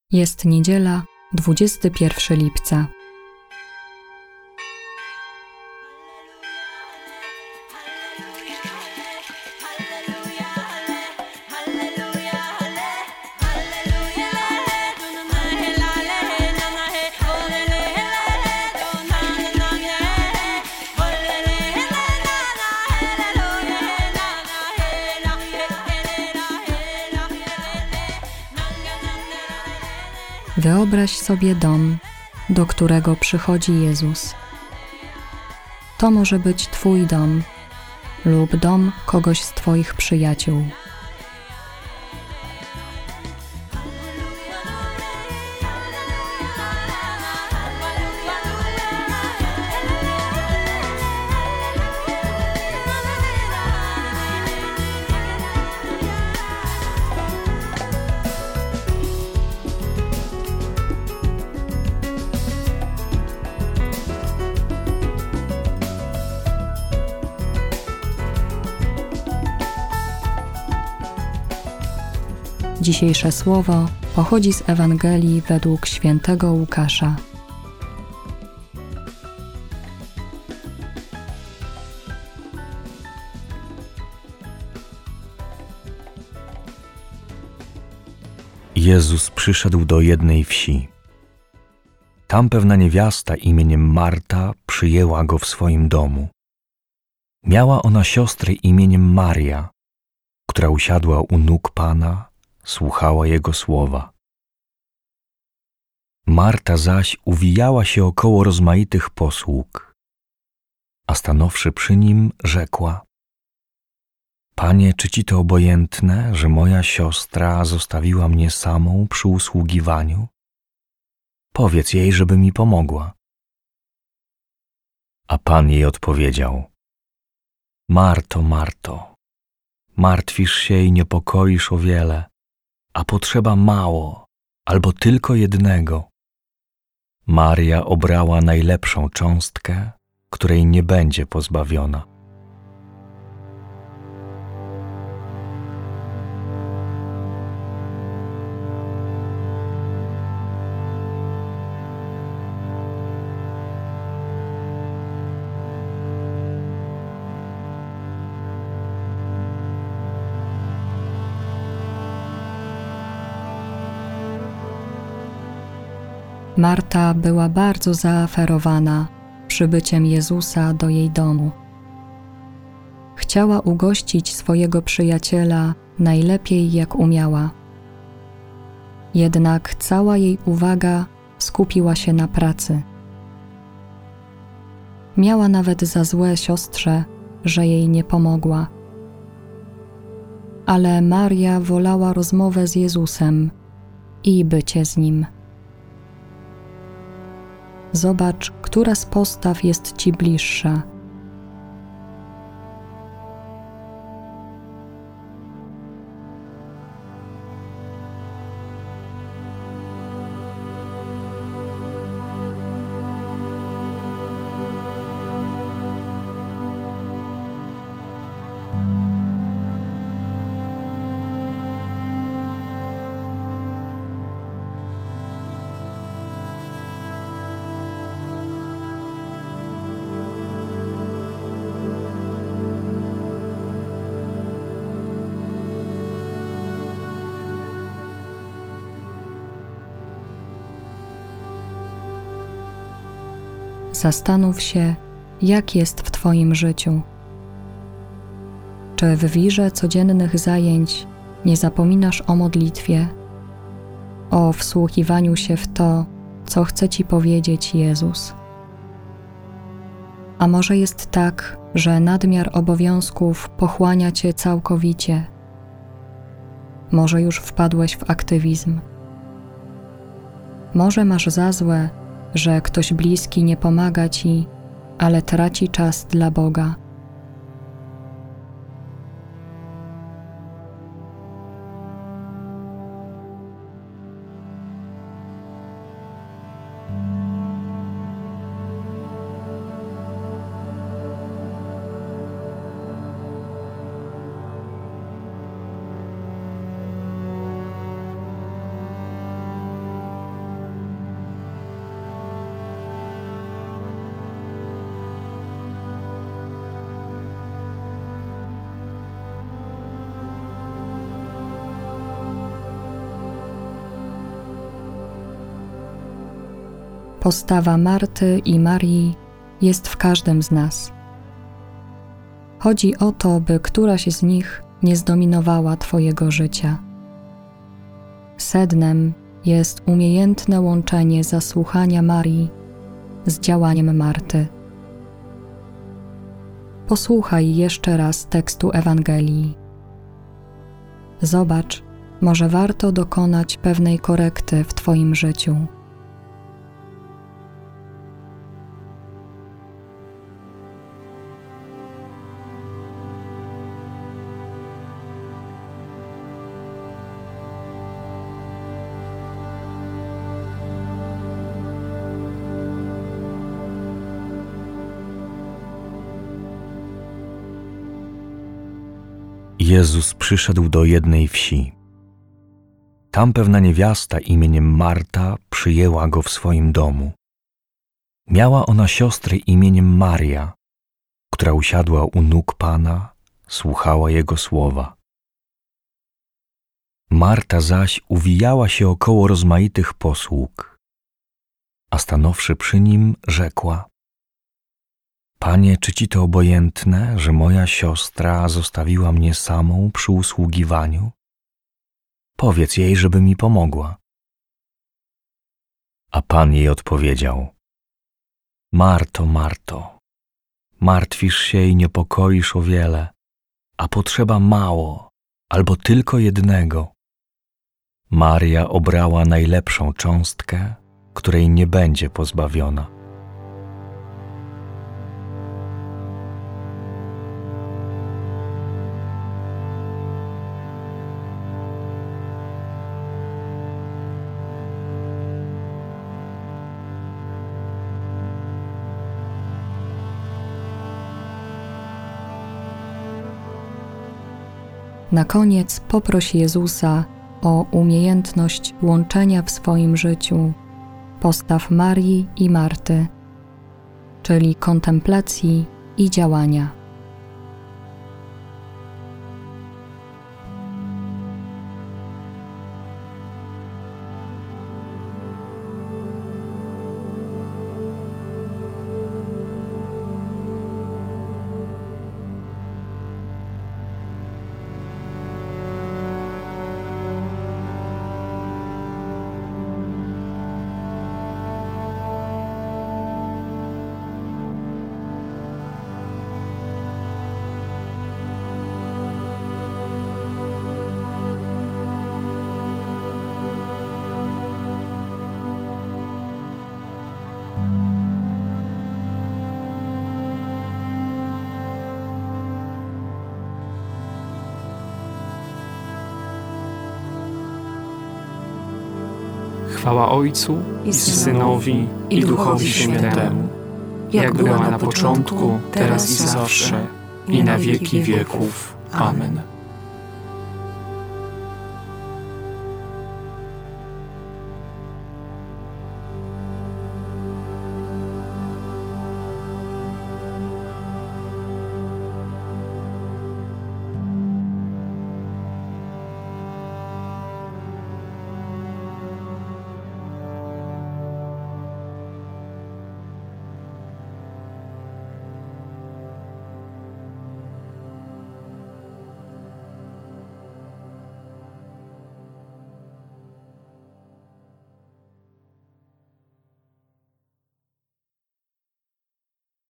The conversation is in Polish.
Jest niedziela, 21 lipca. Wyobraź sobie dom, do którego przychodzi Jezus. To może być Twój dom lub dom kogoś z Twoich przyjaciół. Dzisiejsze słowo pochodzi z Ewangelii według świętego Łukasza. Jezus przyszedł do jednej wsi. Tam pewna niewiasta imieniem Marta przyjęła go w swoim domu. Miała ona siostrę imieniem Maria, która usiadła u nóg Pana, słuchała Jego słowa. Marta zaś uwijała się około rozmaitych posług, a stanowszy przy nim, rzekła: Panie, czy Ci to obojętne, że moja siostra zostawiła mnie samą przy usługiwaniu? Powiedz jej, żeby mi pomogła. A Pan jej odpowiedział: Marto, Marto, martwisz się i niepokoisz o wiele, a potrzeba mało, albo tylko jednego. Maria obrała najlepszą cząstkę, której nie będzie pozbawiona. Marta była bardzo zaaferowana przybyciem Jezusa do jej domu. Chciała ugościć swojego przyjaciela najlepiej jak umiała. Jednak cała jej uwaga skupiła się na pracy. Miała nawet za złe siostrze, że jej nie pomogła. Ale Maria wolała rozmowę z Jezusem i bycie z Nim. Zobacz, która z postaw jest Ci bliższa. Zastanów się, jak jest w Twoim życiu. Czy w wirze codziennych zajęć nie zapominasz o modlitwie, o wsłuchiwaniu się w to, co chce Ci powiedzieć Jezus? A może jest tak, że nadmiar obowiązków pochłania Cię całkowicie? Może już wpadłeś w aktywizm? Może masz za złe, że ktoś bliski nie pomaga Ci, ale traci czas dla Boga. Postawa Marty i Marii jest w każdym z nas. Chodzi o to, by któraś z nich nie zdominowała Twojego życia. Sednem jest umiejętne łączenie zasłuchania Marii z działaniem Marty. Posłuchaj jeszcze raz tekstu Ewangelii. Zobacz, może warto dokonać pewnej korekty w Twoim życiu. Jezus przyszedł do jednej wsi. Tam pewna niewiasta imieniem Marta przyjęła go w swoim domu. Miała ona siostrę imieniem Maria, która usiadła u nóg Pana, słuchała Jego słowa. Marta zaś uwijała się około rozmaitych posług, a stanowszy przy nim, rzekła: Panie, czy Ci to obojętne, że moja siostra zostawiła mnie samą przy usługiwaniu? Powiedz jej, żeby mi pomogła. A Pan jej odpowiedział: Marto, Marto, martwisz się i niepokoisz o wiele, a potrzeba mało, albo tylko jednego. Maria obrała najlepszą cząstkę, której nie będzie pozbawiona. Na koniec poproś Jezusa o umiejętność łączenia w swoim życiu postaw Marii i Marty, czyli kontemplacji i działania. Chwała Ojcu i Synowi, i Duchowi Świętemu, jak była na początku, teraz i zawsze, i na wieki wieków. Amen.